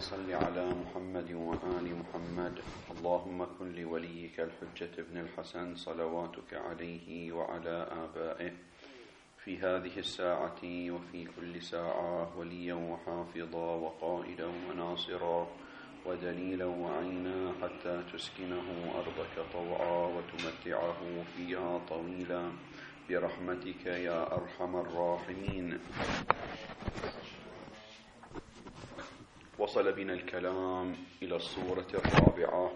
صل على محمد وآل محمد. اللهم كن لوليك الحجة ابن الحسن صلواتك عليه وعلى آبائه في هذه الساعة وفي كل ساعة وليا وحافظا وقائدا وناصرا ودليلا وعينا حتى تسكنه أرضك طوعا وتمتعه فيها طويلا برحمتك يا أرحم الراحمين. وصل بنا الكلام إلى الصورة الرابعة،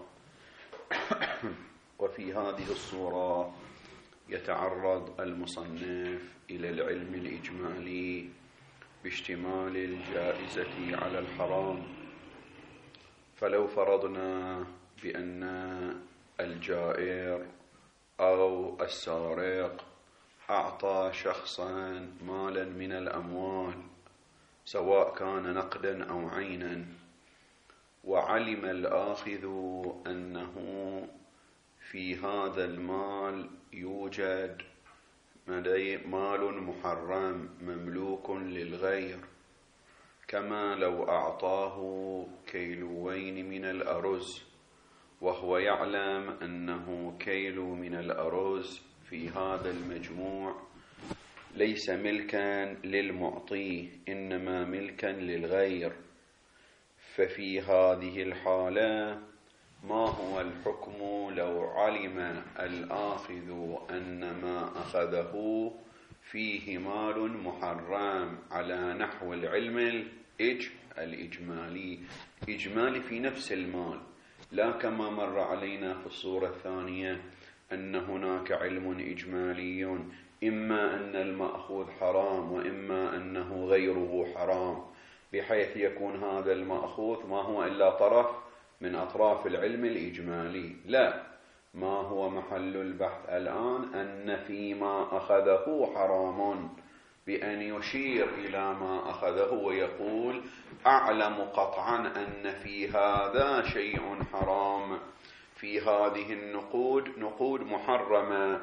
وفي هذه الصورة يتعرض المصنف إلى العلم الإجمالي باشتمال الجائزة على الحرام. فلو فرضنا بأن الجائر أو السارق أعطى شخصا مالا من الأموال سواء كان نقدا أو عينا، وعلم الآخذ أنه في هذا المال يوجد مال محرم مملوك للغير، كما لو أعطاه كيلوين من الأرز وهو يعلم أنه كيلو من الأرز في هذا المجموع ليس ملكا للمعطي إنما ملكا للغير، ففي هذه الحالة ما هو الحكم لو علم الآخذ أن ما أخذه فيه مال محرم على نحو العلم الإجمالي، إجمالي في نفس المال، لا كما مر علينا في الصورة الثانية أن هناك علم إجمالي إما أن المأخوذ حرام وإما أنه غيره حرام، بحيث يكون هذا المأخوذ ما هو إلا طرف من أطراف العلم الإجمالي. لا، ما هو محل البحث الآن أن فيما أخذه حرام، بأن يشير إلى ما أخذه ويقول أعلم قطعا أن في هذا شيء حرام، في هذه النقود نقود محرمة،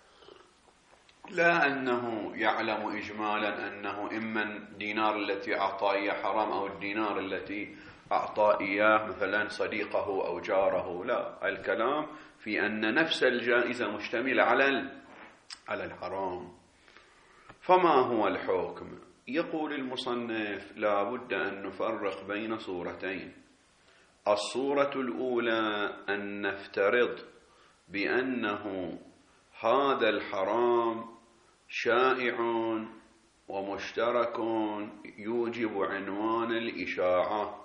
لا أنه يعلم إجمالا أنه إما الدينار التي أعطى إياه حرام أو الدينار التي أعطى إياه مثلا صديقه أو جاره، لا، الكلام في أن نفس الجائزة مشتملة على الحرام. فما هو الحكم؟ يقول المصنف لا بد أن نفرق بين صورتين. الصورة الأولى أن نفترض بأنه هذا الحرام شائع ومشترك يوجب عنوان الإشاعة،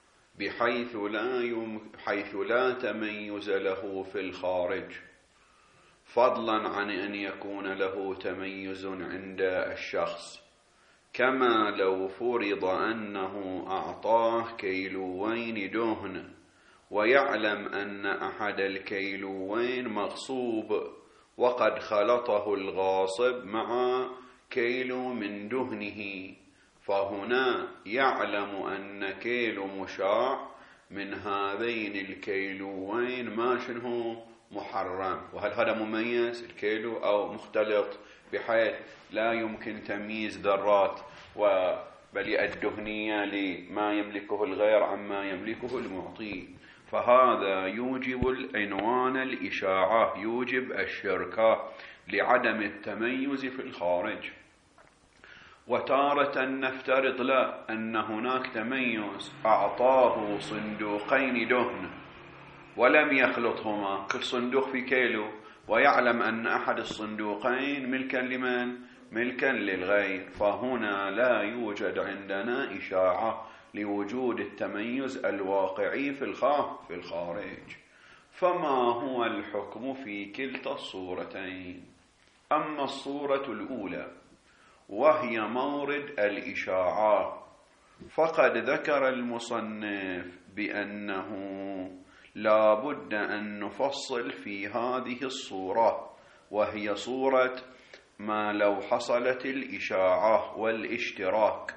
بحيث لا تميز له في الخارج، فضلا عن أن يكون له تميز عند الشخص، كما لو فرض أنه أعطاه كيلوين دهن ويعلم أن أحد الكيلوين مغصوب وقد خلطه الغاصب مع كيلو من دهنه، فهنا يعلم أن كيلو مشاع من هذين الكيلوين ما شنه محرم، وهل هذا مميز الكيلو أو مختلط بحيث لا يمكن تمييز ذرات وبلي الدهنية لما يملكه الغير عما يملكه المعطي، فهذا يوجب العنوان الإشاعة، يوجب الشركة لعدم التميز في الخارج. وتارة نفترض لا أن هناك تميز، أعطاه صندوقين دهن ولم يخلطهما، كل صندوق في كيلو، ويعلم أن أحد الصندوقين ملكا لمن؟ ملكا للغير، فهنا لا يوجد عندنا إشاعة لوجود التميز الواقعي في الخارج. فما هو الحكم في كلتا الصورتين؟ أما الصورة الأولى وهي مورد الإشاعة، فقد ذكر المصنف بأنه لا بد أن نفصل في هذه الصورة، وهي صورة ما لو حصلت الإشاعة والاشتراك،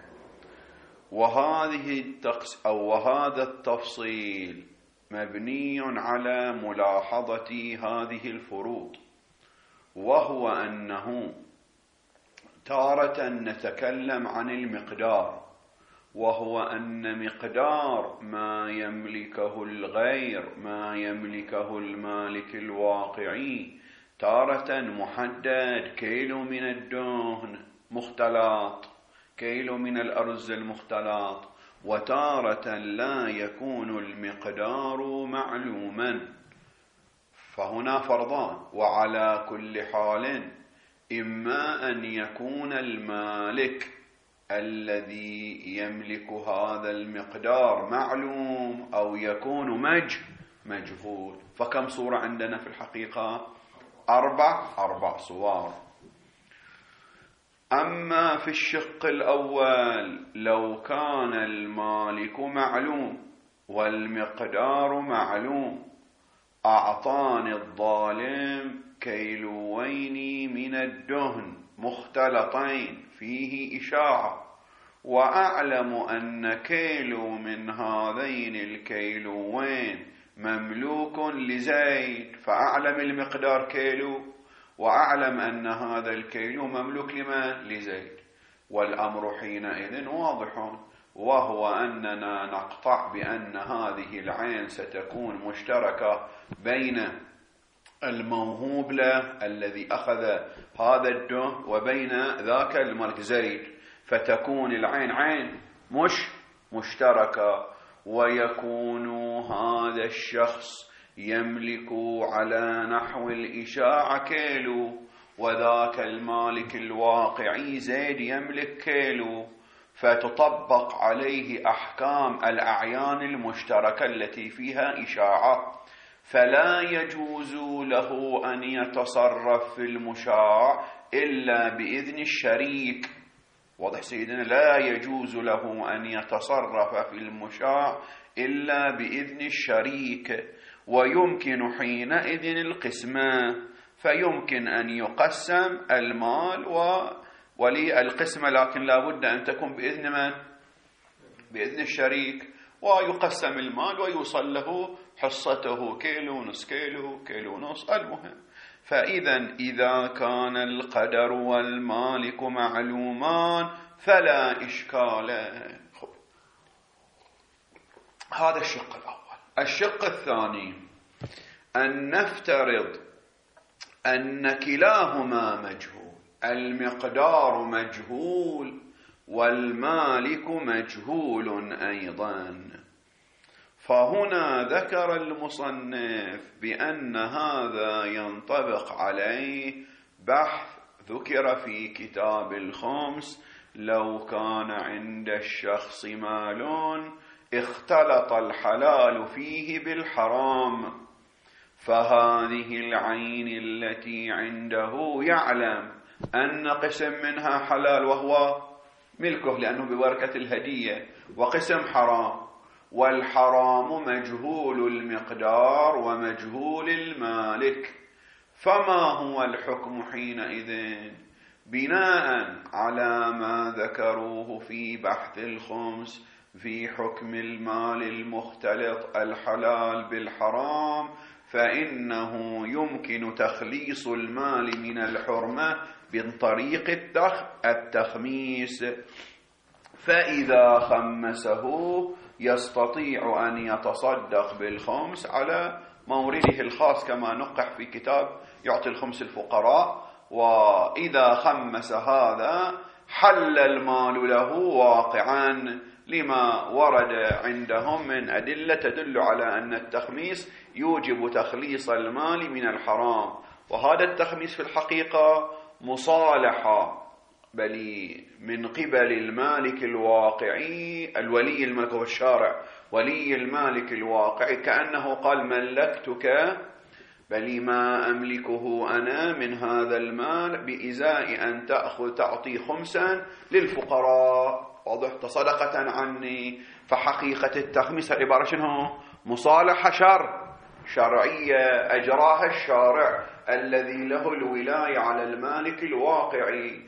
وهذا التفصيل مبني على ملاحظة هذه الفروض، وهو أنه تارة نتكلم عن المقدار وهو أن مقدار ما يملكه الغير ما يملكه المالك الواقعي تارة محدد، كيلو من الدهن مختلط، كيلو من الأرز المختلط، وتارة لا يكون المقدار معلوما. فهنا فرضان، وعلى كل حال إما أن يكون المالك الذي يملك هذا المقدار معلوم أو يكون مجهول. فكم صورة عندنا في الحقيقة؟ أربع صور. أما في الشق الأول لو كان المالك معلوم والمقدار معلوم، أعطاني الظالم كيلوين من الدهن مختلطين فيه إشاعة، وأعلم أن كيلو من هذين الكيلوين مملوك لزيد، فأعلم المقدار كيلو وأعلم أن هذا الكيلو مملوك لمن؟ لزيد. والأمر حينئذ واضح، وهو أننا نقطع بأن هذه العين ستكون مشتركة بين الموهوب له الذي أخذ هذا الدهن وبين ذاك الملك زيد، فتكون العين عين مشتركة، ويكون هذا الشخص يملك على نحو الإشاعة كيلو، وذاك المالك الواقعي زيد يملك كيلو، فتطبق عليه أحكام الأعيان المشتركة التي فيها إشاعة، فلا يجوز له أن يتصرف في المشاع إلا بإذن الشريك. واضح سيدنا؟ لا يجوز له أن يتصرف في المشاع إلا بإذن الشريك، ويمكن حينئذ القسمة، فيمكن أن يقسم المال ولي القسمة، لكن لا بد أن تكون بإذن من؟ بإذن الشريك، ويقسم المال ويوصل له حصته، كيلو نص كيلو، كيلو نص، المهم. إذا كان القدر والمالك معلومان فلا إشكال. هذا الشق الأول. الشق الثاني أن نفترض أن كلاهما مجهول، المقدار مجهول والمالك مجهول أيضا. فهنا ذكر المصنف بأن هذا ينطبق عليه بحث ذكر في كتاب الخمس: لو كان عند الشخص مال اختلط الحلال فيه بالحرام، فهذه العين التي عنده يعلم أن قسم منها حلال وهو ملكه لأنه ببركة الهدية، وقسم حرام، والحرام مجهول المقدار ومجهول المالك. فما هو الحكم حينئذ؟ بناء على ما ذكروه في بحث الخمس في حكم المال المختلط الحلال بالحرام، فإنه يمكن تخليص المال من الحرمة من طريق التخميس، فإذا خمسه يستطيع أن يتصدق بالخمس على مورده الخاص كما نقح في كتاب يعطي الخمس الفقراء. وإذا خمس هذا حل المال له واقعا، لما ورد عندهم من أدلة تدل على أن التخميس يوجب تخليص المال من الحرام. وهذا التخميس في الحقيقة مصالحة بل من قبل المالك الواقعي، الولي الملك والشارع، ولي المالك الواقعي، كأنه قال: ملكتك بل ما أملكه أنا من هذا المال بإزاء أن تعطي خمسا للفقراء، واضح، تصدقة عني. فحقيقة التخميس عبارة شنو؟ مصالحة شرعية أجراها الشارع الذي له الولاية على المالك الواقعي.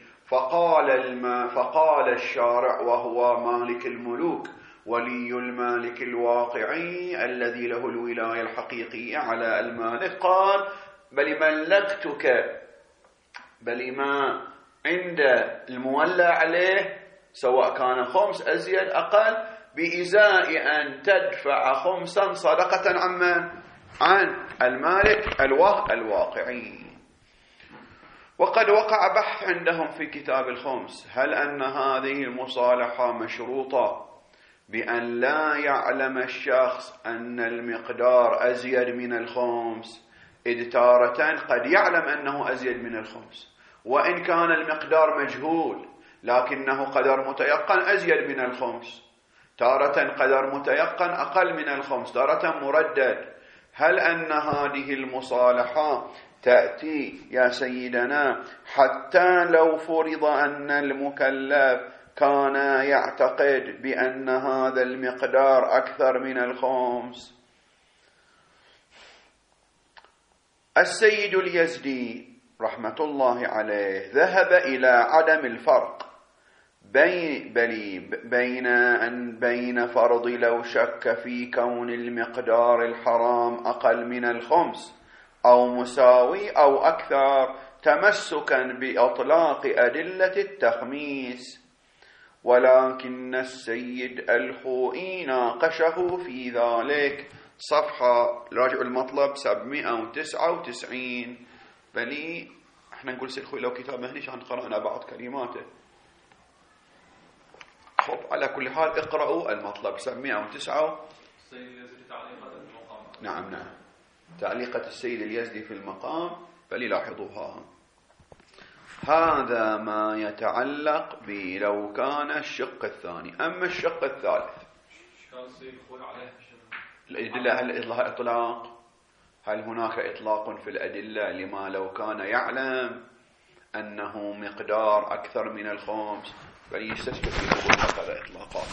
فقال الشارع وهو مالك الملوك ولي المالك الواقعي الذي له الولاية الحقيقية على المالك، قال: بل ملكتك، بل ما عند المولى عليه سواء كان خمس أزيد أقل، بإزاء أن تدفع خمسا صدقة عن المالك الواقعي. وقد وقع بحث عندهم في كتاب الخمس، هل أن هذه المصالحة مشروطة بأن لا يعلم الشخص أن المقدار أزيد من الخمس، إذ تارة قد يعلم أنه أزيد من الخمس، وإن كان المقدار مجهول لكنه قدر متيقن أزيد من الخمس، تارة قدر متيقن أقل من الخمس، تارة مردد. هل أن هذه المصالحة تأتي يا سيدنا حتى لو فرض أن المكلف كان يعتقد بأن هذا المقدار أكثر من الخمس؟ السيد اليزدي رحمة الله عليه ذهب إلى عدم الفرق بين فرض لو شك في كون المقدار الحرام أقل من الخمس أو مساوي أو أكثر، تمسكا بإطلاق أدلة التخميس، ولكن السيد الخوئي ناقشه في ذلك. صفحة راجع المطلب 799. بلي احنا نقول سيد الخوئي لو كتاب مهنيش عن قرأنا بعض كلماته. خب على كل حال اقرأوا المطلب 709. السيد اليزدي تعليقة المقام. نعم تعليقة السيد اليزدي في المقام فليلاحظوها. هذا ما يتعلق بلو كان الشق الثاني. أما الشق الثالث الأدلة، هل إطلاق؟ هل هناك إطلاق في الأدلة لما لو كان يعلم أنه مقدار أكثر من الخمس فليستشكل في قبول هكذا إطلاقات؟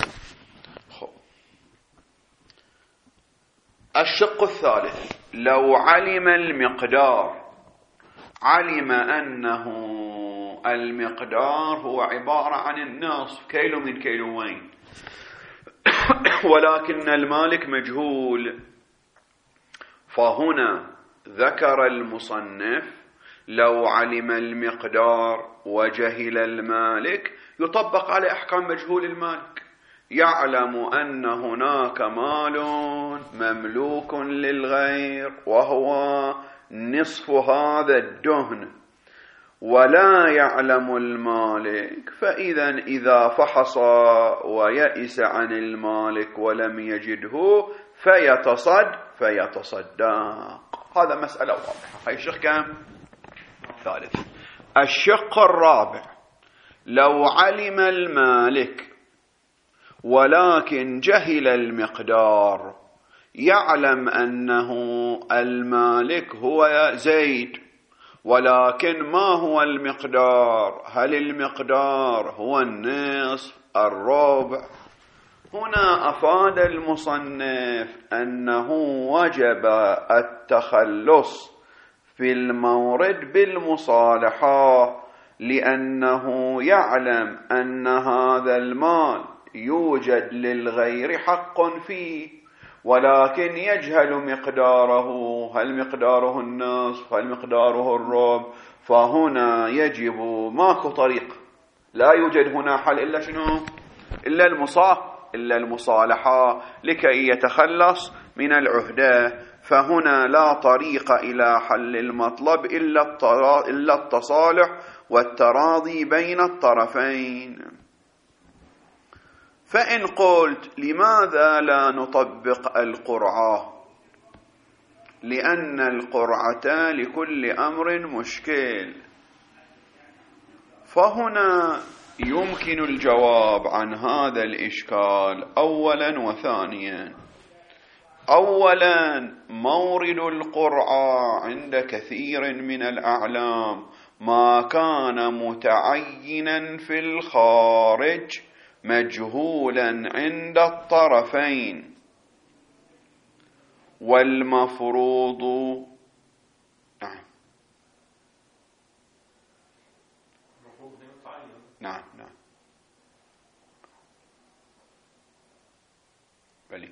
الشق الثالث، لو علم المقدار، علم أنه المقدار هو عبارة عن النصف، كيلو من كيلوين، ولكن المالك مجهول، فهنا ذكر المصنف لو علم المقدار وجهل المالك يطبق على أحكام مجهول المالك. يعلم أن هناك مال مملوك للغير وهو نصف هذا الدهن، ولا يعلم المالك، إذا فحص ويئس عن المالك ولم يجده فيتصدق. هذا مسألة واضحة. هاي الشق كم؟ ثالث. الشق الرابع، لو علم المالك ولكن جهل المقدار، يعلم أنه المالك هو زيد، ولكن ما هو المقدار؟ هل المقدار هو النصف، الربع؟ هنا أفاد المصنف أنه وجب التخلص في المورد بالمصالحة، لأنه يعلم أن هذا المال يوجد للغير حق فيه، ولكن يجهل مقداره، هل مقداره النصف، هل مقداره الربع؟ فهنا يجب ماكو طريق، لا يوجد هنا حل إلا شنو؟ إلا المصالحة لكي يتخلص من العهدة. فهنا لا طريق إلى حل المطلب إلا التصالح والتراضي بين الطرفين. فإن قلت لماذا لا نطبق القرعة؟ لأن القرعة لكل أمر مشكل. فهنا يمكن الجواب عن هذا الإشكال أولا وثانيا. أولا، مورد القرعة عند كثير من الأعلام ما كان متعينا في الخارج مجهولا عند الطرفين، والمفروض نعم بلي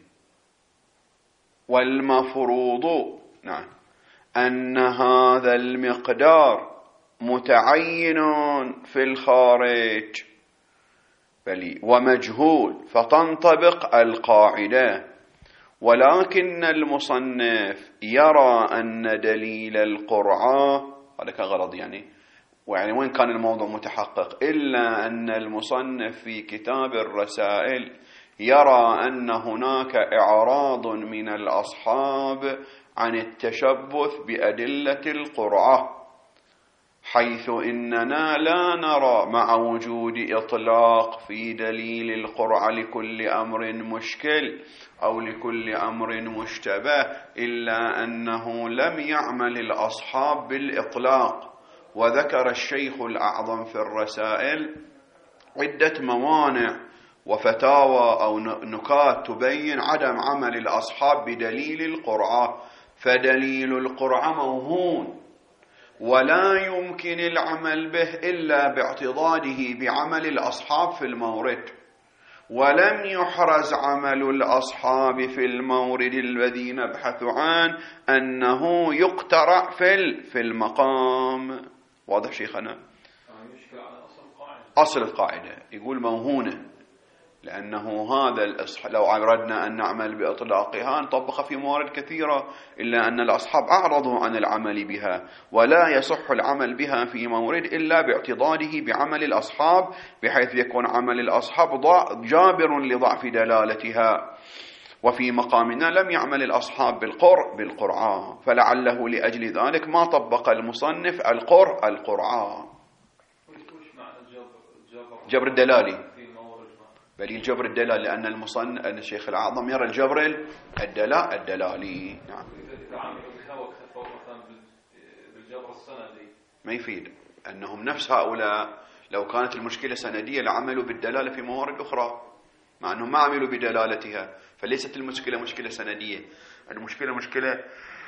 والمفروض أن هذا المقدار متعين في الخارج، بل ومجهول، فتنطبق القاعدة. ولكن المصنف يرى أن دليل القرعة، هذا كان غلط يعني وين كان الموضوع متحقق، إلا أن المصنف في كتاب الرسائل يرى أن هناك إعراض من الأصحاب عن التشبث بأدلة القرعة، حيث إننا لا نرى مع وجود إطلاق في دليل القرعة لكل أمر مشكل أو لكل أمر مشتبه، إلا أنه لم يعمل الأصحاب بالإطلاق. وذكر الشيخ الأعظم في الرسائل عدة موانع وفتاوى أو نكات تبين عدم عمل الأصحاب بدليل القرعة. فدليل القرعة موهون ولا يمكن العمل به إلا باعتضاده بعمل الأصحاب في المورد، ولم يحرز عمل الأصحاب في المورد الذي نبحث عنه أنه يقترع في المقام. واضح شيخنا؟ أصل القاعدة يقول موهونة، لأنه هذا لو أردنا أن نعمل بإطلاقها نطبقها في موارد كثيرة، إلا أن الأصحاب أعرضوا عن العمل بها، ولا يصح العمل بها في مورد إلا باعتضاده بعمل الأصحاب، بحيث يكون عمل الأصحاب جابر لضعف دلالتها. وفي مقامنا لم يعمل الأصحاب بالقرعة، فلعله لأجل ذلك ما طبق المصنف القرعة. جبر الدلالي، بل الجبر الدلالي، لأن الشيخ الأعظم يرى الجبر الدلالي. نعم. ما يفيد أنهم نفس هؤلاء لو كانت المشكلة سندية لعملوا بالدلالة في موارد أخرى، مع أنهم ما عملوا بدلالتها، فليست المشكلة مشكلة سندية، المشكلة مشكلة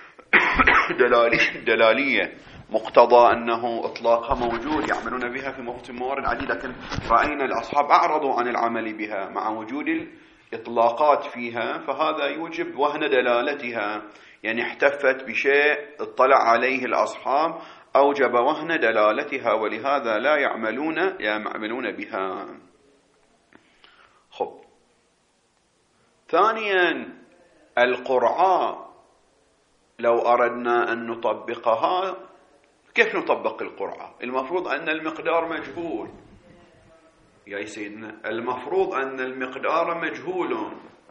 دلالية، مقتضى أنه إطلاقها موجود يعملون بها في موارد عديدة، لكن رأينا الأصحاب أعرضوا عن العمل بها مع وجود الإطلاقات فيها، فهذا يوجب وهن دلالتها، يعني احتفت بشيء اطلع عليه الأصحاب أوجب وهن دلالتها، ولهذا لا يعملون بها. خب، ثانيا القرعة لو أردنا أن نطبقها، كيف نطبق القرعة؟ المفروض أن المقدار مجهول يا سيدنا، المفروض أن المقدار مجهول،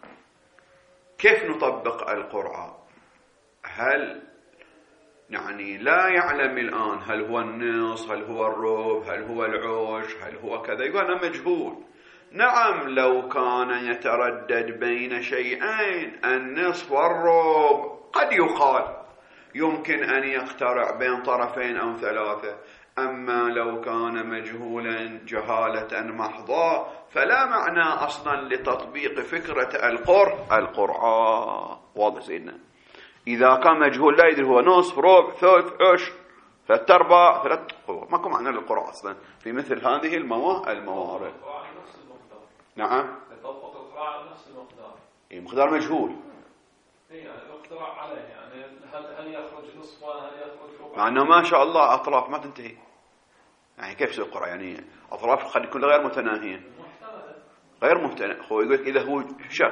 كيف نطبق القرعة؟ هل يعني لا يعلم الآن هل هو النصف، هل هو الربع، هل هو العشر، هل هو كذا، يقول أنا مجهول. نعم، لو كان يتردد بين شيئين النصف والربع قد يقال يمكن أن يخترع بين طرفين أو ثلاثة، أما لو كان مجهولا جهالة محضة فلا معنى أصلا لتطبيق فكرة القرعة. واضح سيدنا؟ إذا كان مجهول لا يدري هو نصف، ربع، ثلث، عشر، ثلاث أرباع، ماكو معنى للقرعة أصلا في مثل هذه الموارد. نعم، يطبق القرعة على نفس المقدار، مقدار مجهول، يعني الاقتراع عليه، يعني هل يخرج نصفا، هل يخرج ربع، مع أنه ما شاء الله أطراف ما تنتهي. يعني كيف يصير القرعة؟ يعني أطراف قد يكون غير متناهية، غير مهتنئ. هو يقول إذا هو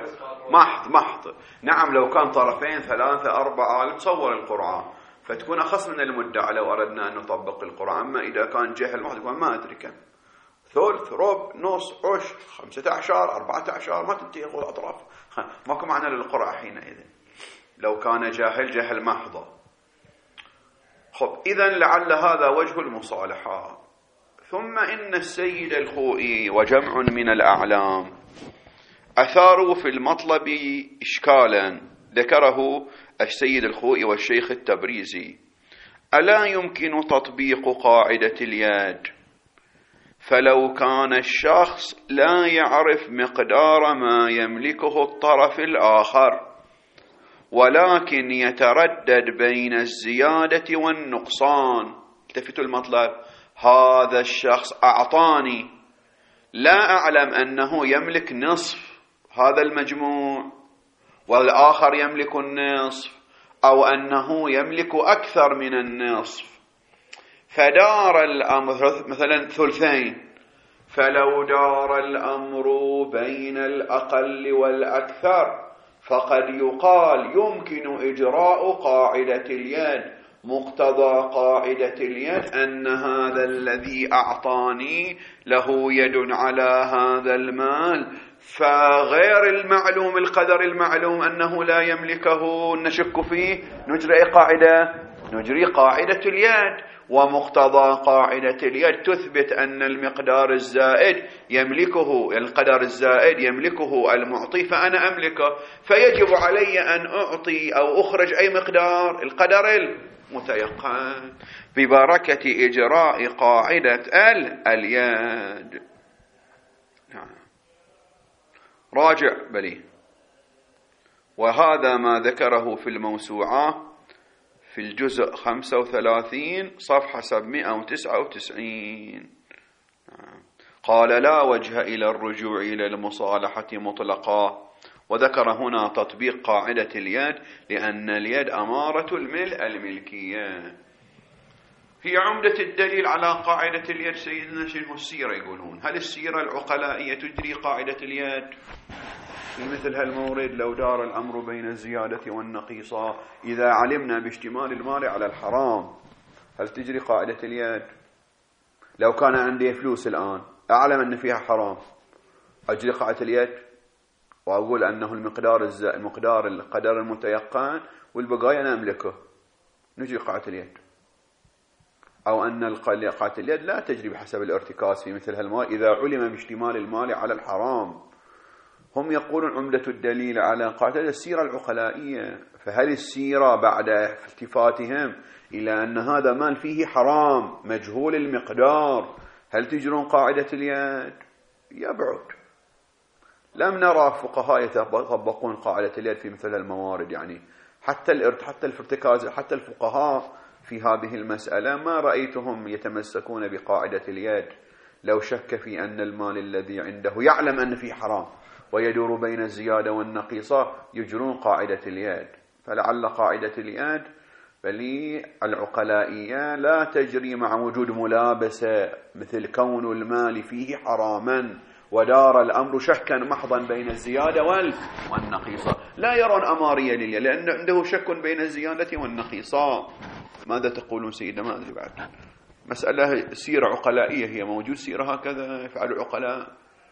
محض. نعم، لو كان طرفين ثلاثة أربعة تصور القرعة فتكون أخص من المدعى لو أردنا أن نطبق القرعة. أما إذا كان جهل محض يقول ما أدري كم، ثلث، ربع، نص، عشر، 15، 14، ما تنتهي الأطراف، ماكو معنى للقرعة حينئذ لو كان جهل محض. خب، إذن لعل هذا وجه المصالحة. ثم إن السيد الخوئي وجمع من الأعلام أثاروا في المطلب إشكالا ذكره السيد الخوئي والشيخ التبريزي: ألا يمكن تطبيق قاعدة اليد؟ فلو كان الشخص لا يعرف مقدار ما يملكه الطرف الآخر، ولكن يتردد بين الزيادة والنقصان، التفتوا المطلب، هذا الشخص أعطاني، لا أعلم أنه يملك نصف هذا المجموع والآخر يملك النصف، أو أنه يملك أكثر من النصف، فدار الأمر مثلا ثلثين، فلو دار الأمر بين الأقل والأكثر فقد يقال يمكن إجراء قاعدة اليد. مقتضى قاعدة اليد أن هذا الذي أعطاني له يد على هذا المال، فغير المعلوم القدر المعلوم أنه لا يملكه نشك فيه، نجري قاعدة اليد. ومقتضى قاعدة اليد تثبت أن المقدار الزائد يملكه، القدر الزائد يملكه المعطي فأنا أملكه، فيجب علي أن أعطي أو أخرج أي مقدار القدر المتيقن ببركة إجراء قاعدة اليد. راجع بلي. وهذا ما ذكره في الموسوعة في الجزء 35 صفحة 799. قال لا وجه إلى الرجوع إلى المصالحة مطلقا. وذكر هنا تطبيق قاعدة اليد لأن اليد أمارة الملكية. هي عمدة الدليل على قاعدة اليد سيدنا شنو السيرة يقولون. هل السيرة العقلائية تجري قاعدة اليد؟ في مثل هالمورد لو دار الأمر بين الزيادة والنقيصة، إذا علمنا باشتمال المال على الحرام، هل تجري قاعدة اليد؟ لو كان عندي فلوس الآن أعلم أن فيها حرام، أجري قاعدة اليد وأقول أنه المقدار القدر المتيقن والبقايا أنا أملكه، نجري قاعدة اليد. أو أن قاعدة اليد لا تجري بحسب الارتكاز في مثل هالمال إذا علم باشتمال المال على الحرام. هم يقولون عمدة الدليل على قاعدة السيرة العقلائية. فهل السيرة بعد التفاتهم إلى أن هذا مال فيه حرام مجهول المقدار، هل تجرون قاعدة اليد؟ يبعد. لم نرى فقهاء يطبقون قاعدة اليد في مثل الموارد. يعني حتى الارتكاز، حتى الفقهاء في هذه المسألة ما رأيتهم يتمسكون بقاعدة اليد. لو شك في أن المال الذي عنده يعلم أن فيه حرام ويدور بين الزيادة والنقيصة يجرون قاعدة اليد. فلعل قاعدة اليد بل العقلائية لا تجري مع وجود ملابسة مثل كون المال فيه حراما ودار الأمر شكا محضا بين الزيادة والنقيصة. لا يرون أمارية لليد لأن عنده شك بين الزيادة والنقيصة. ماذا تقولون سيدنا؟ ما أدري بعد. مسألة سيرة عقلائية، هي موجود سيرة هكذا يفعل العقلاء.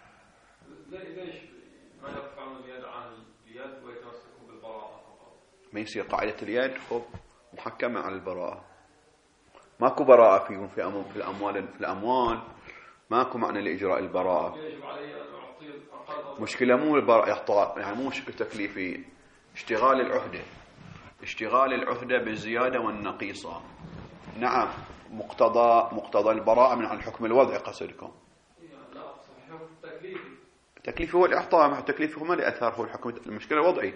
ليش ما يرفعون اليد عن اليد ويتمسكون بالبراءة فقط؟ ما يصير قاعدة اليد خب محكمة على البراءة. ماكو براءة فيهم في الأموال ماكو معنى لإجراء البراءة. يجب علي أن أعطي الأقل. مشكلة مو البراءة يعني مو مشكلة تكليفي، اشتغال العهدة بالزيادة والنقيصة. نعم مقتضى البراءة من عن حكم الوضع قصدكم. لا صحيح تكليفي هو الإعطاء، مع تكليفه ما لأثار هو الحكم. المشكلة وضعي.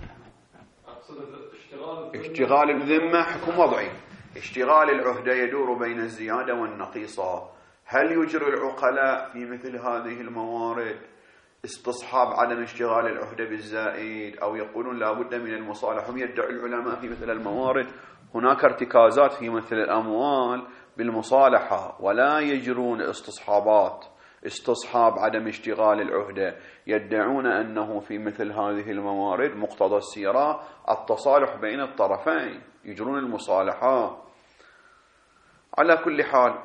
اشتغال الذمة حكم وضعي. اشتغال العهدة يدور بين الزيادة والنقيصة. هل يجري العقلاء في مثل هذه الموارد استصحاب عدم اشتغال العهدة بالزائد أو يقولون لا بد من المصالحة؟ هم يدعي العلماء في مثل الموارد هناك ارتكازات في مثل الأموال بالمصالحة ولا يجرون استصحاب عدم اشتغال العهدة. يدعون أنه في مثل هذه الموارد مقتضى السيرة التصالح بين الطرفين، يجرون المصالحة. على كل حال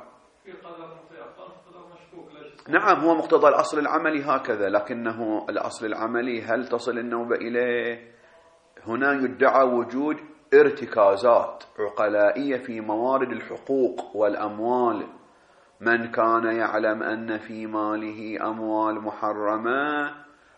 نعم هو مقتضى الأصل العملي هكذا، لكنه الأصل العملي هل تصل النوبة إليه؟ هنا يدعى وجود ارتكازات عقلائية في موارد الحقوق والأموال. من كان يعلم أن في ماله أموال محرمة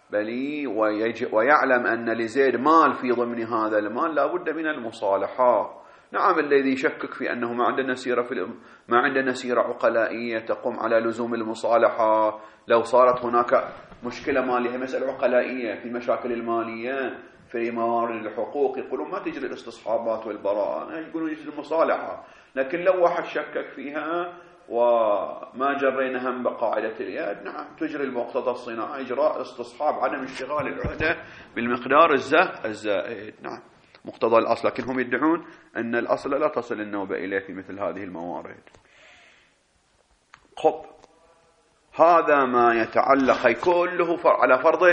ويعلم أن لزيد مال في ضمن هذا المال لا بد من المصالحة. نعم الذي يشكك في أنه ما عندنا سيرة عقلائية تقوم على لزوم المصالحة. لو صارت هناك مشكلة مالية، مسألة عقلائية في المشاكل المالية في موارد الحقوق، يقولون ما تجري الاستصحابات والبراءة، يقولون يجري المصالحة. لكن لو واحد شكك فيها وما جرينا هم بقاعدة اليد، نعم تجري المقتضى الصناعي إجراء استصحاب عدم اشتغال العهدة بالمقدار الزائد. نعم مقتضى الأصل، لكن هم يدعون أن الأصل لا تصل النوبة إليه في مثل هذه الموارد. هذا ما يتعلق كله على فرض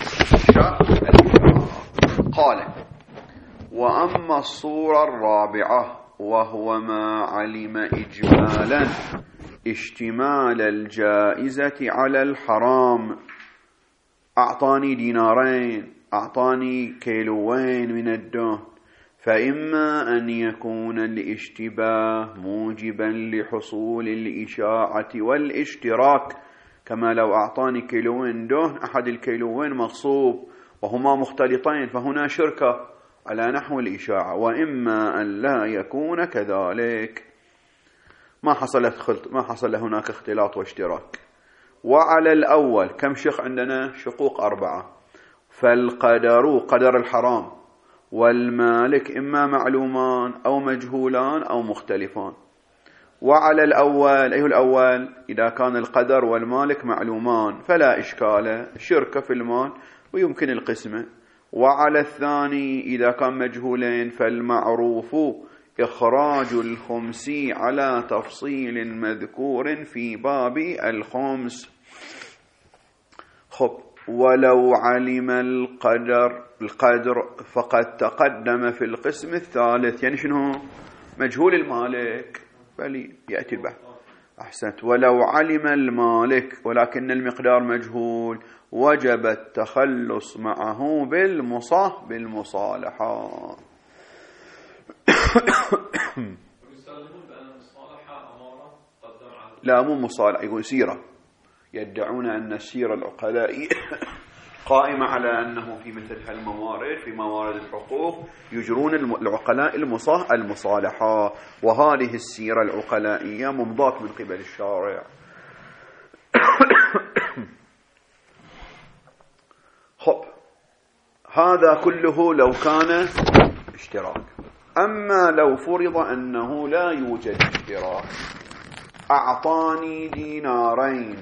قال: وأما الصورة الرابعة وهو ما علم إجمالا اشتمال الجائزة على الحرام، أعطاني دينارين، أعطاني كيلوين من الدهن، فإما أن يكون الاشتباه موجبا لحصول الإشاعة والاشتراك، كما لو أعطاني كيلوين دهن أحد الكيلوين مغصوب وهما مختلطين فهنا شركة على نحو الإشاعة، وإما أن لا يكون كذلك، ما حصل هناك اختلاط واشتراك. وعلى الأول كم شق عندنا؟ شقوق 4. فالقدر قدر الحرام والمالك إما معلومان أو مجهولان أو مختلفان. وعلى الأول أيه الأول؟ إذا كان القدر والمالك معلومان فلا إشكال، شركة في المال ويمكن القسمة. وعلى الثاني إذا كان مجهولين فالمعروف إخراج الخمس على تفصيل مذكور في باب الخمس. خب، ولو علم القدر فقد تقدم في القسم الثالث، يعني شنو؟ مجهول المالك، بل يأتي البحث. أحسنت. ولو علم المالك ولكن المقدار مجهول وجب التخلص معه بالمصالحة. لا، مو مصالحة، يقول سيرة. يدعون أن السيرة العقلائية قائمة على أنه في مثل هالموارد، في موارد الحقوق يجرون العقلاء المصالحة، وهذه السيرة العقلائية ممضاة من قبل الشارع. خب، هذا كله لو كان اشتراك. أما لو فرض أنه لا يوجد اشتراك، أعطاني دينارين،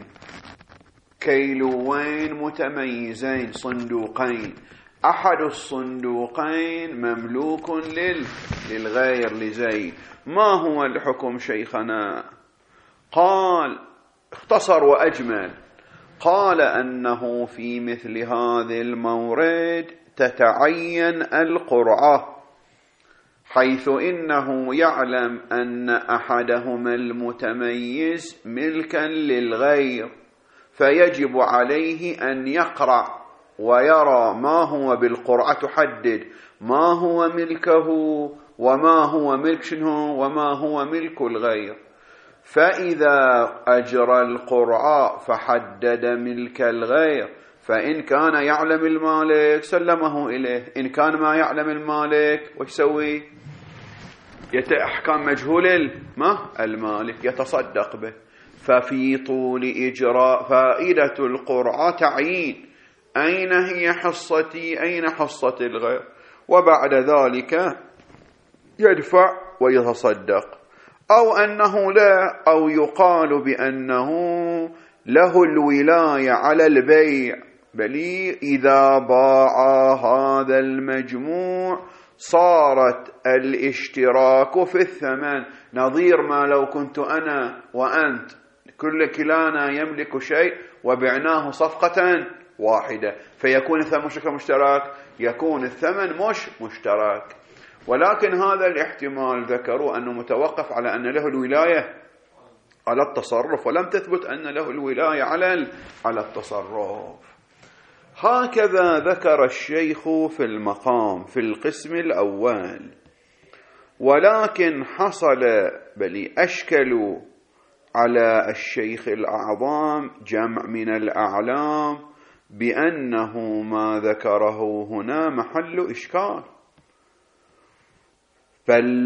كيلوين متميزين، صندوقين، أحد الصندوقين مملوك للغير لزيد، ما هو الحكم شيخنا؟ قال، اختصر وأجمل، قال أنه في مثل هذا المورد تتعين القرعة، حيث إنه يعلم أن أحدهما المتميز ملكا للغير، فيجب عليه أن يقرع ويرى ما هو بالقرعة تحدد ما هو ملكه وما هو ملك شنو وما هو ملك الغير. فإذا أجرى القرعة فحدد ملك الغير، فإن كان يعلم المالك سلمه إليه، إن كان ما يعلم المالك وش يسوي؟ أحكام مجهول المالك يتصدق به. ففي طول إجراء فائدة القرعة تعيين أين هي حصتي، أين حصة الغير، وبعد ذلك يدفع ويتصدق. أو أنه لا، أو يقال بأنه له الولاية على البيع، بل إذا باع هذا المجموع صارت الاشتراك في الثمن، نظير ما لو كنت أنا وأنت كل كلانا يملك شيء وبعناه صفقة واحدة، فيكون الثمن مشترك، يكون الثمن مش مشترك. ولكن هذا الاحتمال ذكروا أنه متوقف على أن له الولاية على التصرف، ولم تثبت أن له الولاية على التصرف. هكذا ذكر الشيخ في المقام في القسم الأول. ولكن حصل بل أشكلوا على الشيخ الأعظم جمع من الأعلام بأنه ما ذكره هنا محل إشكال، بل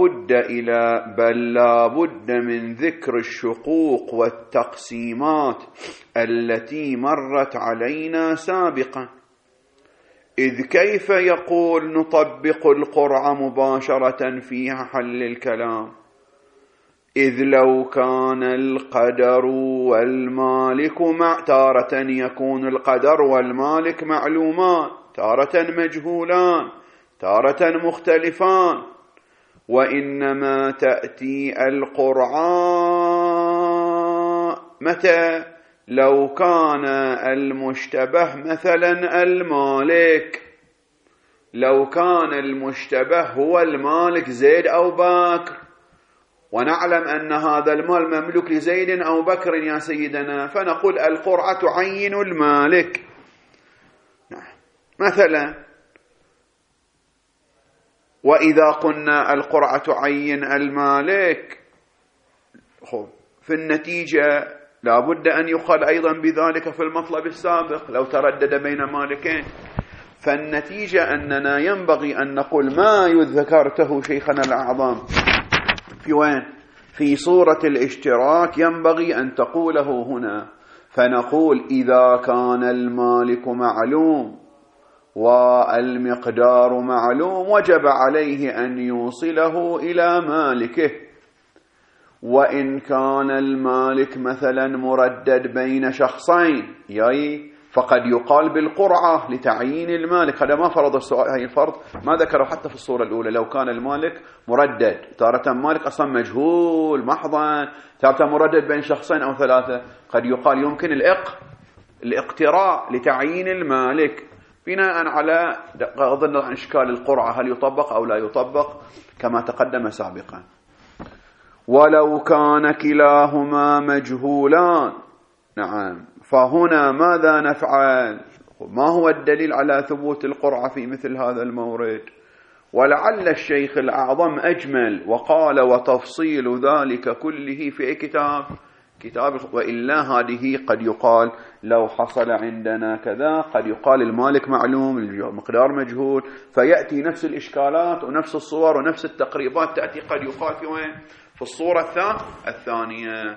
لا بد من ذكر الشقوق والتقسيمات التي مرت علينا سابقا. إذ كيف يقول نطبق القرعة مباشرة فيها حل الكلام؟ إذ لو كان القدر والمالك تارة يكون القدر والمالك معلومان، تارة مجهولان، تارة مختلفان، وإنما تأتي القرعة متى؟ لو كان المشتبه مثلا المالك، لو كان المشتبه هو المالك زيد أو بكر، ونعلم أن هذا المال مملوك لزيد أو بكر يا سيدنا، فنقول القرعة تعين المالك مثلا. وإذا قلنا القرعة تعين المالك، في النتيجة لا بد أن يقال أيضا بذلك في المطلب السابق لو تردد بين مالكين. فالنتيجة أننا ينبغي أن نقول ما يذكرته شيخنا الأعظم في وين؟ في صورة الاشتراك ينبغي أن تقوله هنا. فنقول إذا كان المالك معلوم والمقدار معلوم وجب عليه أن يوصله إلى مالكه. وإن كان المالك مثلا مردد بين شخصين فقد يقال بالقرعة لتعيين المالك. هذا ما فرض السؤال، هي الفرض ما ذكره حتى في الصورة الأولى. لو كان المالك مردد، تارة مالك أصلا مجهول محضا، تارة مردد بين شخصين أو ثلاثة، قد يقال يمكن الاقتراء لتعيين المالك بناء على أظن عن إشكال القرعة هل يطبق أو لا يطبق كما تقدم سابقا. ولو كان كلاهما مجهولان، نعم، فهنا ماذا نفعل؟ ما هو الدليل على ثبوت القرعة في مثل هذا المورد؟ ولعل الشيخ الأعظم أجمل وقال وتفصيل ذلك كله في كتاب وإلا هذه قد يقال لو حصل عندنا كذا، قد يقال المالك معلوم المقدار مجهول، فيأتي نفس الإشكالات ونفس الصور ونفس التقريبات تأتي قد يقال في وين؟ في الصورة الثانية.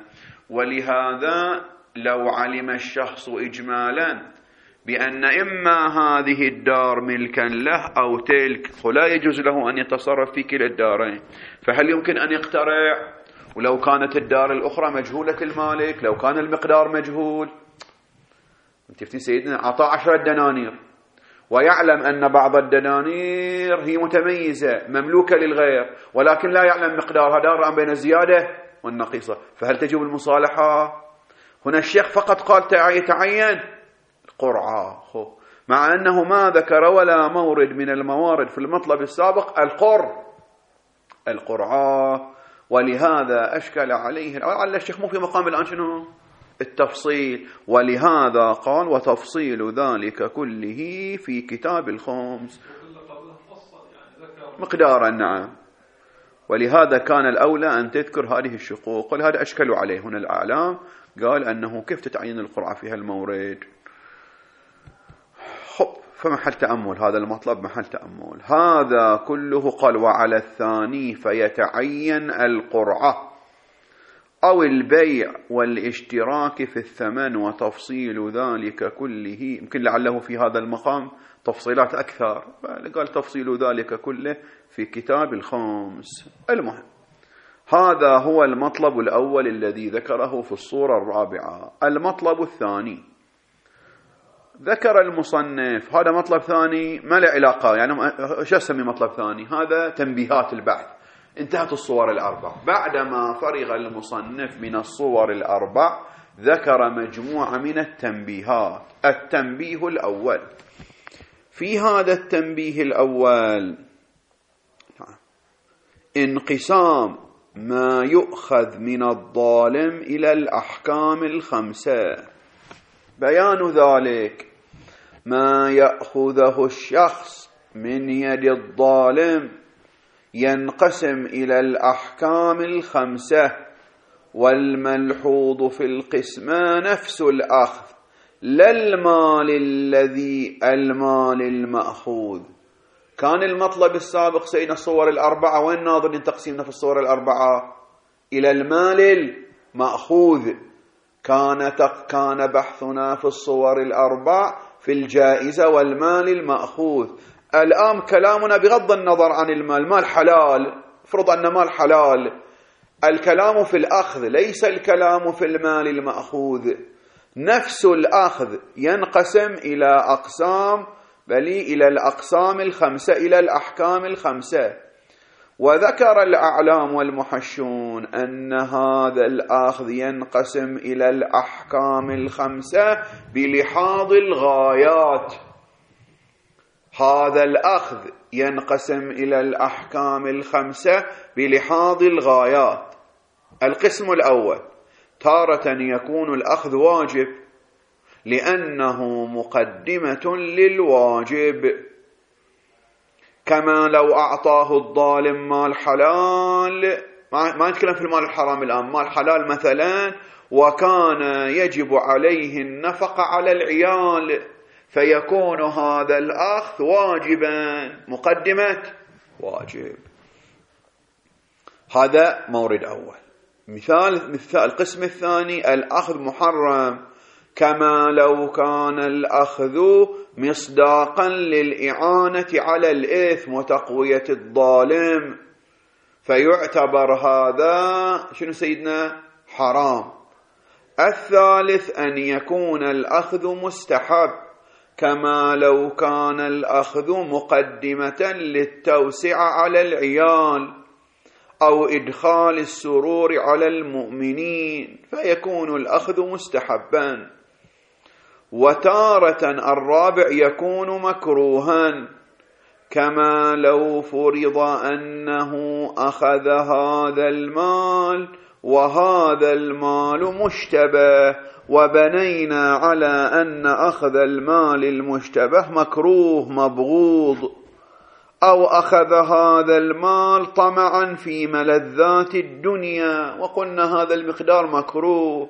ولهذا لو علم الشخص إجمالا بأن إما هذه الدار ملكا له أو تلك، فلا يجوز له أن يتصرف في كلا الدارين، فهل يمكن أن يقترع؟ ولو كانت الدار الأخرى مجهولة المالك، لو كان المقدار مجهول، تفتي سيدنا أعطى 10 دنانير ويعلم أن بعض الدنانير هي متميزة مملوكة للغير، ولكن لا يعلم مقدارها، دار بين الزيادة والنقيصة، فهل تجب المصالحة؟ هنا الشيخ فقط قال يتعين القرعة، مع أنه ما ذكر ولا مورد من الموارد في المطلب السابق القرعة. ولهذا أشكل عليه لعل الشيخ مو في مقام الآن شنو التفصيل، ولهذا قال وتفصيل ذلك كله في كتاب الخمس مقدارا. نعم، ولهذا كان الأولى أن تذكر هذه الشقوق، ولهذا أشكلوا عليه هنا الأعلام، قال أنه كيف تتعين القرعة في هالمورد. فمحل تأمل هذا المطلب، محل تأمل هذا كله. قال وعلى الثاني فيتعين القرعة أو البيع والاشتراك في الثمن وتفصيل ذلك كله. يمكن لعله في هذا المقام تفصيلات أكثر، قال تفصيل ذلك كله في كتاب الخمس. المهم هذا هو المطلب الأول الذي ذكره في الصورة الرابعة. المطلب الثاني ذكر المصنف، هذا مطلب ثاني ما له علاقة، يعني شو اسمي مطلب ثاني؟ هذا تنبيهات البحث. انتهت الصور الأربع. بعدما فرغ المصنف من الصور الأربع ذكر مجموعة من التنبيهات. التنبيه الأول، في هذا التنبيه الأول انقسام ما يؤخذ من الظالم إلى الأحكام الخمسة. بيان ذلك ما يأخذه الشخص من يد الظالم ينقسم إلى الأحكام الخمسة، والملحوظ في القسمة نفس الأخذ، لا المال المأخوذ. كان المطلب السابق سيدنا الصور الأربعة، وين ناظرين تقسيمنا في الصور الأربعة؟ إلى المال المأخوذ. كان بحثنا في الصور الأربع في الجائزة والمال المأخوذ. الآن كلامنا بغض النظر عن المال، مال حلال، فرض أن مال حلال، الكلام في الأخذ ليس الكلام في المال المأخوذ. نفس الأخذ ينقسم إلى أقسام، بل إلى الأقسام الخمسة، إلى الأحكام الخمسة. وذكر الأعلام والمحشون أن هذا الأخذ ينقسم إلى الأحكام الخمسة بلحاظ الغايات. هذا الأخذ ينقسم إلى الأحكام الخمسة بلحاظ الغايات. القسم الأول: تارة يكون الأخذ واجب لأنه مقدمة للواجب، كما لو أعطاه الظالم مال حلال. ما نتكلم في المال الحرام الآن، مال حلال مثلا، وكان يجب عليه النفقة على العيال، فيكون هذا الأخذ واجبا، مقدمة واجب. هذا مورد أول. مثال القسم الثاني: الأخذ محرم، كما لو كان الأخذ مصداقا للإعانة على الإثم وتقوية الظالم، فيعتبر هذا شنو سيدنا؟ حرام. الثالث: أن يكون الأخذ مستحب، كما لو كان الأخذ مقدمة للتوسعة على العيال أو إدخال السرور على المؤمنين، فيكون الأخذ مستحبا. وتارة الرابع يكون مكروها، كما لو فرض أنه أخذ هذا المال وهذا المال مشتبه، وبنينا على أن أخذ المال المشتبه مكروه مبغوض، أو أخذ هذا المال طمعا في ملذات الدنيا وقلنا هذا المقدار مكروه.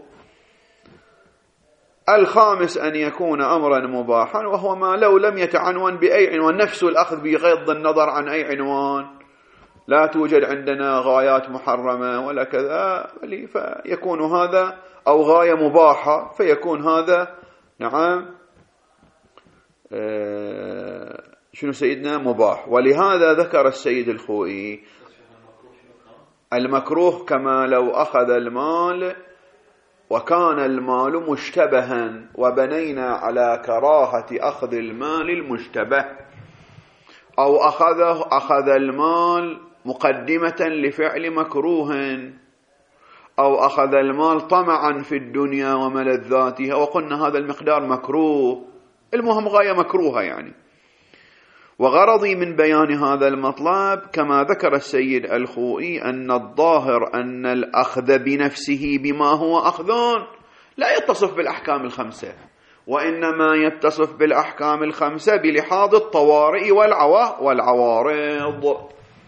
الخامس: أن يكون أمرا مباحا، وهو ما لو لم يتعنون بأي عنوان، نفس الأخذ بغض النظر عن أي عنوان، لا توجد عندنا غايات محرمة ولا كذا، فيكون هذا، أو غاية مباحة فيكون هذا نعم شنو سيدنا؟ مباح. ولهذا ذكر السيد الخوئي المكروه كما لو أخذ المال وكان المال مشتبها، وبنينا على كراهة أخذ المال المشتبه، أو أخذ المال مقدمة لفعل مكروه، أو أخذ المال طمعا في الدنيا وملذاتها، وقلنا هذا المقدار مكروه. المهم غاية مكروهة يعني. وغرضي من بيان هذا المطلب كما ذكر السيد الخوئي أن الظاهر أن الأخذ بنفسه بما هو أخذون لا يتصف بالأحكام الخمسة، وإنما يتصف بالأحكام الخمسة بلحاظ الطوارئ والعوارض.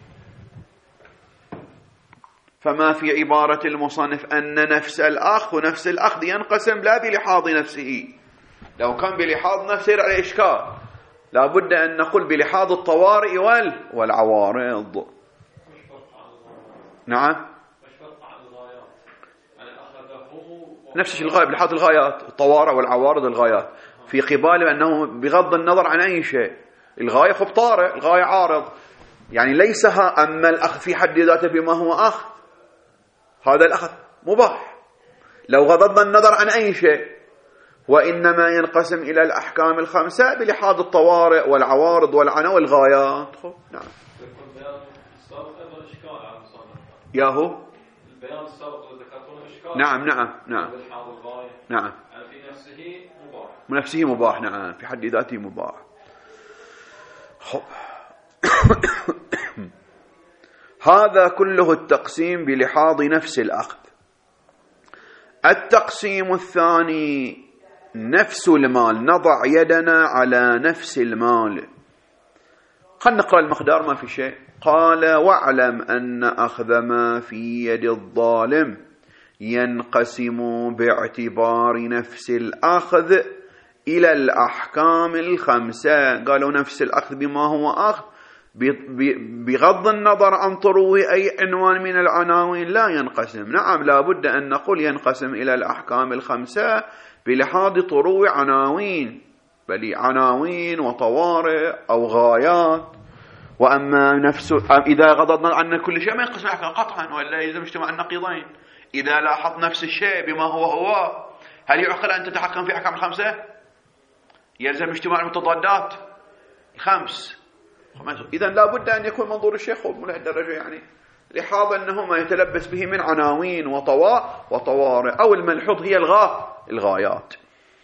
فما في عبارة المصنف أن نفس الأخذ ونفس الأخذ ينقسم لا بلحاظ نفسه. لو كان بلحاظ نفسه على إشكال، لا بد أن نقول بلحاظ الطوارئ والعوارض. نعم، نفس الغاية بلحاظ الغايات، الطوارئ والعوارض الغايات، في قبال أنه بغض النظر عن أي شيء. الغاية خب طارئ، الغاية عارض، يعني ليس أما الأخذ في حد ذاته بما هو أخذ، هذا الأخذ مباح لو غضضنا النظر عن أي شيء، وإنما ينقسم إلى الأحكام الخمسة بلحاظ الطوارئ والعوارض والعنى والغايات. نعم. ياهو البيان السابق الذي ذكرتونه إشكال. نعم نعم. في نفسه مباح. من نفسه مباح، نعم، في حد ذاته مباح. خب. هذا كله التقسيم بلحاظ نفس الأخذ. التقسيم الثاني نفس المال، نضع يدنا على نفس المال. خلنا نقرأ المقدار ما في شيء. قال: واعلم أن أخذ ما في يد الظالم ينقسم باعتبار نفس الأخذ إلى الأحكام الخمسة. قالوا نفس الأخذ بما هو أخذ بغض النظر عن طرو أي عنوان من العناوين لا ينقسم. نعم، لا بد أن نقول ينقسم إلى الأحكام الخمسة بلحاظ طرو عناوين، بل عناوين وطوارئ أو غايات. وأما نفسه إذا غضضنا عن كل شيء ما ينقسم قطعا، ولا يلزم اجتماع النقيضين. إذا لاحظ نفس الشيء بما هو هل يعقل أن تتحكم في أحكام الخمسة؟ يلزم اجتماع المتضادات الخمس. إذن لا بد أن يكون منظور الشيخ من الدرجة يعني لحاظ أنه ما يتلبس به من عناوين وطوارئ، أو الملحوظ هي الغايات.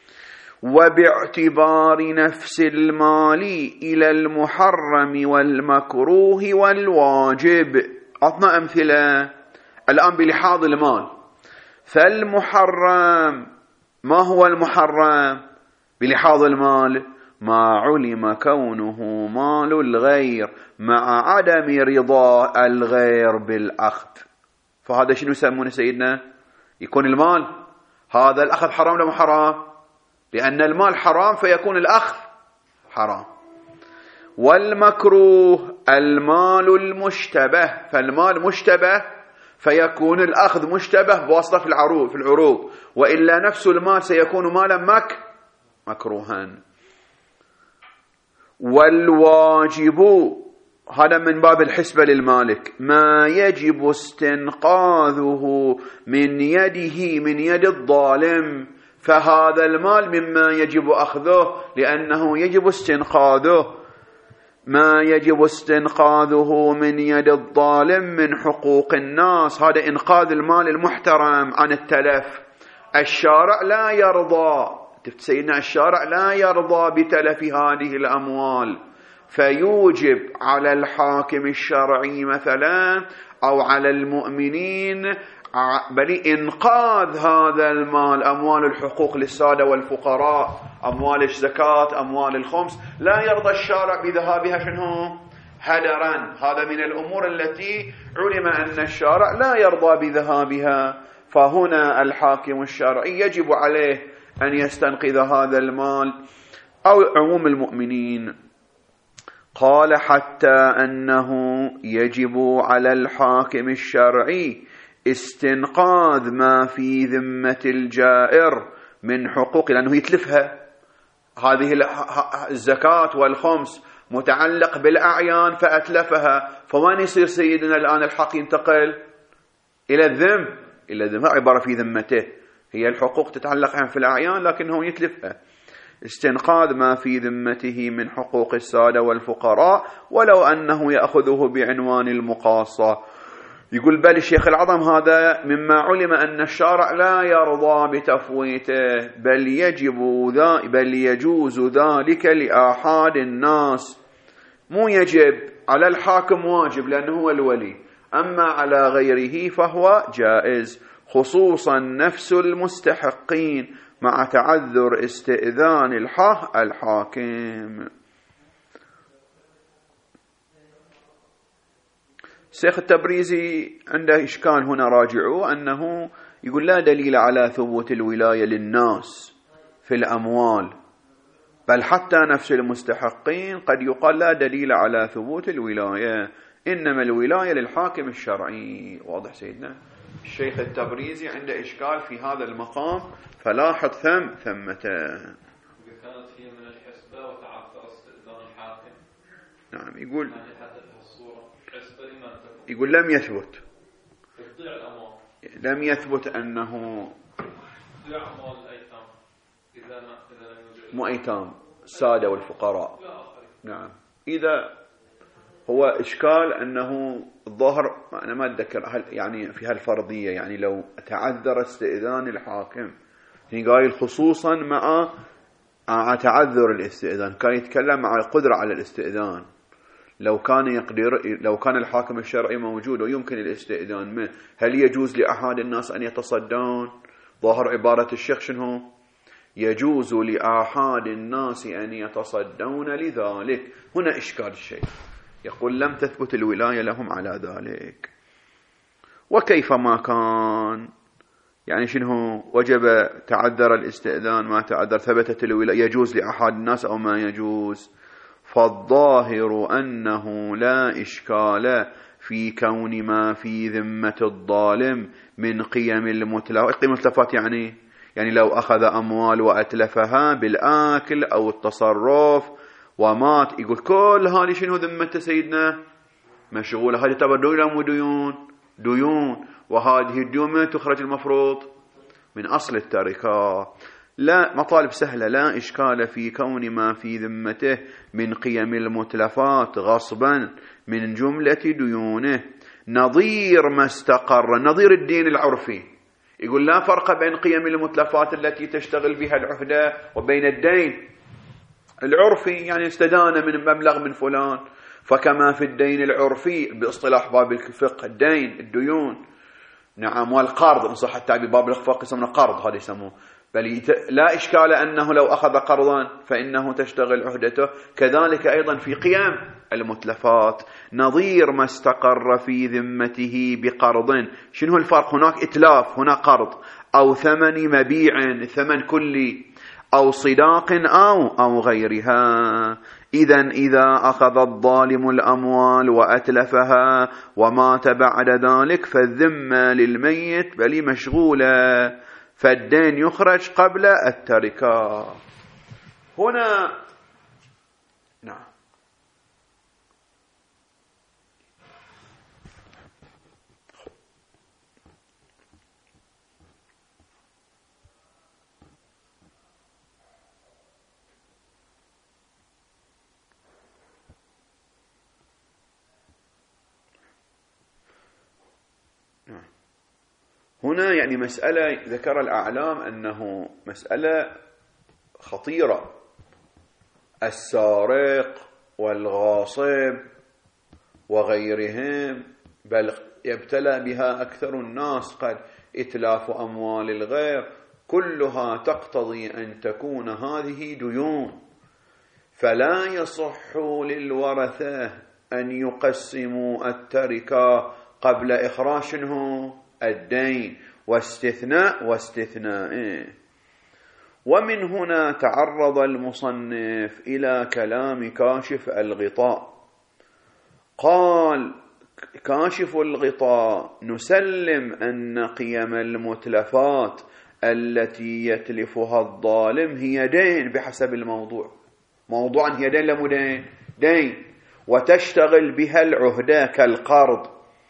وباعتبار نفس المال إلى المحرم والمكروه والواجب. أعطنا أمثلة الآن بلحاظ المال. فالمحرم، ما هو المحرم بلحاظ المال؟ ما علم كونه مال الغير مع عدم رضا الغير بالأخذ. فهذا شنو يسمونه سيدنا؟ يكون المال هذا الأخذ حرام ولا حرام؟ لأن المال حرام فيكون الأخذ حرام. والمكروه المال المشتبه، فالمال مشتبه فيكون الأخذ مشتبه بواسطة في العروض، وإلا نفس المال سيكون مالا مكروها. والواجب هذا من باب الحسبة للمالك، ما يجب استنقاذه من يد الظالم، فهذا المال مما يجب أخذه لأنه يجب استنقاذه. ما يجب استنقاذه من يد الظالم من حقوق الناس، هذا إنقاذ المال المحترم عن التلف. الشارع لا يرضى، سيدنا الشارع لا يرضى بتلف هذه الأموال، فيوجب على الحاكم الشرعي مثلا أو على المؤمنين بل إنقاذ هذا المال، أموال الحقوق للسادة والفقراء، أموال الزكاة، أموال الخمس، لا يرضى الشارع بذهابها شنو؟ هدرا. هذا من الأمور التي علم أن الشارع لا يرضى بذهابها، فهنا الحاكم الشرعي يجب عليه أن يستنقذ هذا المال أو عموم المؤمنين. قال حتى أنه يجب على الحاكم الشرعي استنقاذ ما في ذمة الجائر من حقوق، لأنه يتلفها. هذه الزكاة والخمس متعلق بالأعيان فأتلفها، فوين يصير سيدنا الآن الحق ينتقل إلى الذم، عبارة في ذمته، هي الحقوق تتعلق في الأعيان لكنه يتلفها. استنقاذ ما في ذمته من حقوق السادة والفقراء ولو أنه يأخذه بعنوان المقاصة. يقول بل الشيخ العظم هذا مما علم أن الشارع لا يرضى بتفويته، بل يجوز ذلك لآحاد الناس. مو يجب على الحاكم، واجب لأنه هو الولي، أما على غيره فهو جائز، خصوصا نفس المستحقين مع تعذر استئذان الحاكم. الشيخ التبريزي عنده إشكال هنا راجعوا، أنه يقول لا دليل على ثبوت الولاية للناس في الأموال، بل حتى نفس المستحقين قد يقال لا دليل على ثبوت الولاية، إنما الولاية للحاكم الشرعي. واضح سيدنا؟ الشيخ التبريزي عنده إشكال في هذا المقام، فلاحظ ثمته. كانت هي من الحسبة وتعثر استئذان الحاكم. نعم، يقول يقول لم يثبت، تضيع الأموال، لم يثبت أنه تضيع أموال الأيتام إذا مو أيتام السادة والفقراء. نعم، إذا هو إشكال أنه الظاهر، أنا ما أتذكر يعني في هالفرضية، يعني لو تعذر استئذان الحاكم، يعني قايل خصوصا مع تعذر الاستئذان، كان يتكلم مع القدرة على الاستئذان. لو كان الحاكم الشرعي موجود ويمكن الاستئذان منه، هل يجوز لأحد الناس أن يتصدون؟ ظاهر عبارة الشيخ شنو؟ يجوز لأحد الناس أن يتصدون لذلك. هنا إشكال الشيء، يقول لم تثبت الولاية لهم على ذلك. وكيف ما كان، يعني شنو؟ وجب تعذر الاستئذان ما تعذر، ثبتت الولاية، يجوز لأحد الناس أو ما يجوز. فالظاهر أنه لا إشكال في كون ما في ذمة الظالم من قيم المتلفات، يعني لو أخذ أموال وأتلفها بالآكل أو التصرف ومات، يقول كل هذه شنو ذمة سيدنا؟ مشغولة، هذه تبدو مو ديون، وهذه الديون من تخرج المفروض من أصل التركة. لا مطالب سهلة. لا إشكال في كون ما في ذمته من قيم المتلفات غصبا من جملة ديونه نظير ما استقر، نظير الدين العرفي. يقول لا فرق بين قيم المتلفات التي تشتغل بها العهدة وبين الدين العرفي، يعني استدان من مبلغ من فلان، فكما في الدين العرفي باصطلاح باب الفقه الدين الديون، نعم، والقرض إن صح التعبير باب الفقه يسمونه قرض، هذا يسموه. بل لا إشكال أنه لو أخذ قرضا فإنه تشتغل عهدته. كذلك أيضا في قيم المتلفات نظير ما استقر في ذمته بقرض. شنو الفرق؟ هناك إتلاف، هنا قرض، أو ثمن مبيع، ثمن كلي، أو صداق أو غيرها. إذا أخذ الظالم الأموال وأتلفها ومات بعد ذلك فالذمة للميت بل مشغولة، فالدين يخرج قبل التركة. هنا نعم هنا يعني مسألة ذكر الأعلام أنه مسألة خطيرة. السارق والغاصب وغيرهم، بل يبتلى بها أكثر الناس، قد إتلاف أموال الغير، كلها تقتضي أن تكون هذه ديون. فلا يصح للورثة أن يقسموا التركة قبل إخراجه الدين، واستثناء. ومن هنا تعرض المصنف إلى كلام كاشف الغطاء. قال كاشف الغطاء: نسلم أن قيم المتلفات التي يتلفها الظالم هي دين بحسب الموضوع. موضوعا هي دين لمدين دين، وتشتغل بها العهدة كالقرض،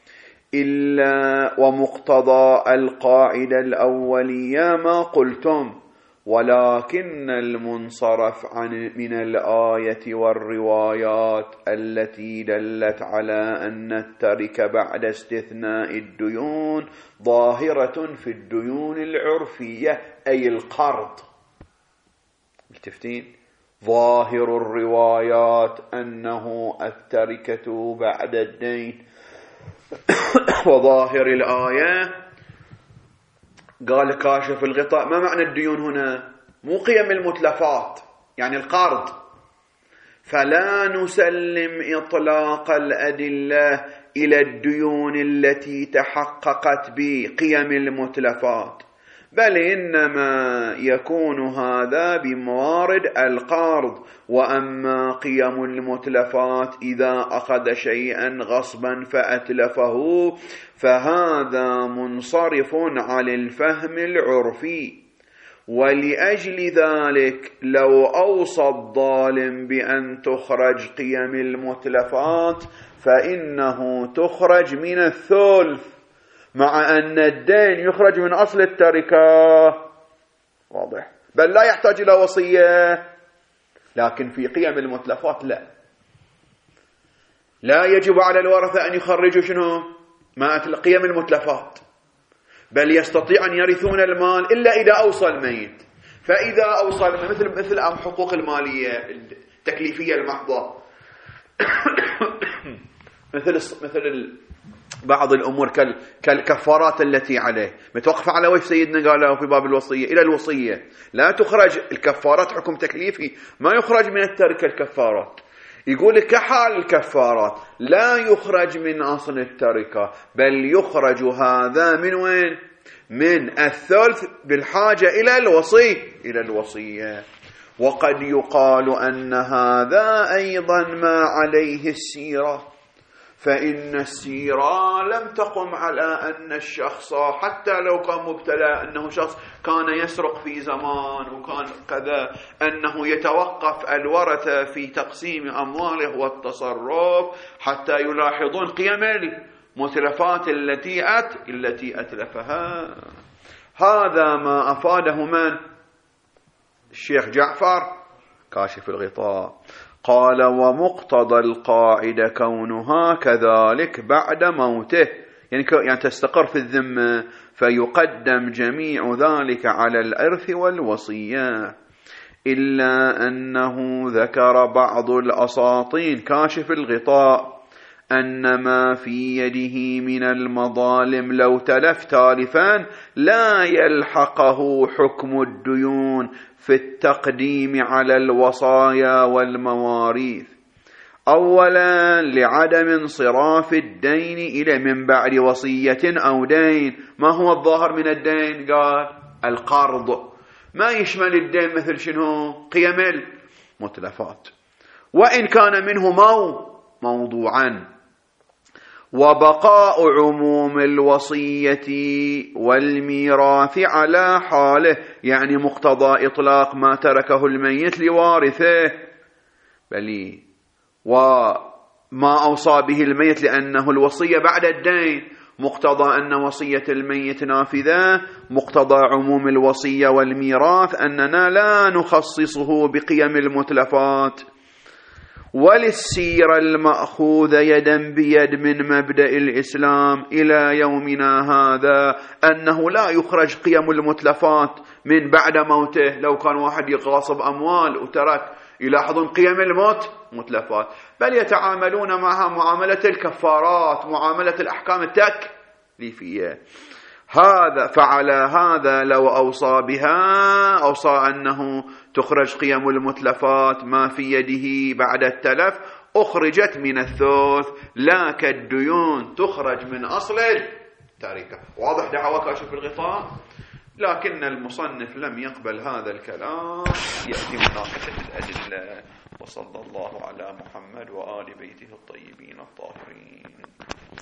إلا ومقتضى القاعدة الأولية ما قلتم، ولكن المنصرف من الآية والروايات التي دلت على أن الترك بعد استثناء الديون ظاهرة في الديون العرفية، أي القرض. التفتين ظاهر الروايات أنه التركة بعد الدين، وظاهر الآية. قال كاشف الغطاء: ما معنى الديون هنا؟ مو قيم المتلفات، يعني القرض. فلا نسلم إطلاق الأدلة إلى الديون التي تحققت بقيم المتلفات، بل إنما يكون هذا بموارد القرض. وأما قيم المتلفات إذا أخذ شيئا غصبا فأتلفه فهذا منصرف على الفهم العرفي. ولأجل ذلك لو أوصى الظالم بأن تخرج قيم المتلفات فإنه تخرج من الثلث، مع أن الدين يخرج من أصل التركة. واضح؟ بل لا يحتاج إلى وصية. لكن في قيم المتلفات لا يجب على الورثة أن يخرجوا شنو؟ ما قيم المتلفات، بل يستطيع أن يرثون المال إلا إذا أوصى الميت. فإذا أوصى مثل حقوق المالية التكليفية المحضة مثل بعض الأمور كالكفارات التي عليه، متوقف على وجه سيدنا قاله في باب الوصية إلى الوصية. لا تخرج الكفارات حكم تكليفي، ما يخرج من التركة الكفارات. يقول كحال الكفارات لا يخرج من أصل التركة، بل يخرج هذا من وين؟ من الثلث بالحاجة إلى الوصية. وقد يقال أن هذا أيضا ما عليه السيرة، فإن السيرة لم تقم على أن الشخص حتى لو كان مبتلى، أنه شخص كان يسرق في زمان وكان كذا، أنه يتوقف الورثة في تقسيم أمواله والتصرف حتى يلاحظون قيم المتلفات التي أتلفها. هذا ما أفاده من الشيخ جعفر كاشف الغطاء قال: ومقتضى القاعدة كونها كذلك بعد موته، يعني تستقر في الذمة، فيقدم جميع ذلك على الإرث والوصية، إلا أنه ذكر بعض الأساطين كاشف الغطاء أن ما في يده من المظالم لو تلف تالفا لا يلحقه حكم الديون في التقديم على الوصايا والمواريث، أولا لعدم انصراف الدين إلى من بعد وصية أو دين. ما هو الظاهر من الدين؟ قال القرض، ما يشمل الدين مثل شنو؟ قيم المتلفات، وإن كان منه موضوعا، وبقاء عموم الوصية والميراث على حاله، يعني مقتضى إطلاق ما تركه الميت لوارثه، بل وما أوصى به الميت لأنه الوصية بعد الدين، مقتضى أن وصية الميت نافذة، مقتضى عموم الوصية والميراث أننا لا نخصصه بقيم المتلفات. وللسيرة المأخوذة يدا بيد من مبدأ الإسلام إلى يومنا هذا أنه لا يخرج قيم المتلفات من بعد موته. لو كان واحد يغاصب أموال وترك، يلاحظون قيم متلفات، بل يتعاملون معها معاملة الكفارات، معاملة الأحكام التكليفية. فعلى هذا لو أوصى بها، أوصى أنه تخرج قيم المتلفات ما في يده بعد التلف، أخرجت من الثلث، لا كالديون تخرج من أصل التركة. واضح دعوة كاشف الغطاء؟ لكن المصنف لم يقبل هذا الكلام، يأتي مناقشة الأدلة. وصلى الله على محمد وآل بيته الطيبين الطاهرين.